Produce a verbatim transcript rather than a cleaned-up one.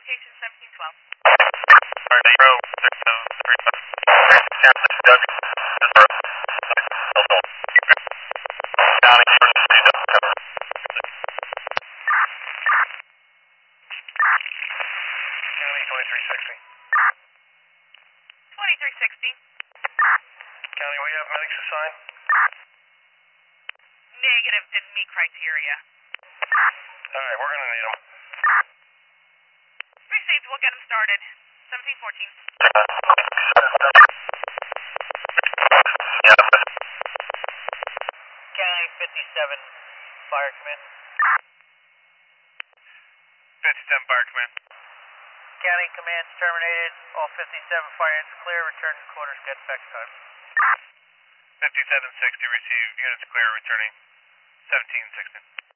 location seventeen twelve. Alright, zero, six, seven, three, seven. Captain Doug. Down in Georgia Street, cover. County twenty-three sixty. twenty-three sixty. County, we have medics assigned. Negative, didn't meet criteria. Alright, we're gonna need them. Received, we'll get them started. seventeen fourteen. County fifty-seven, Fire Command. fifty-seven Fire Command. County Command's terminated. All fifty-seven fire units clear. Return to quarters. Get back time. fifty-seven sixty received. Units clear, returning seventeen sixty.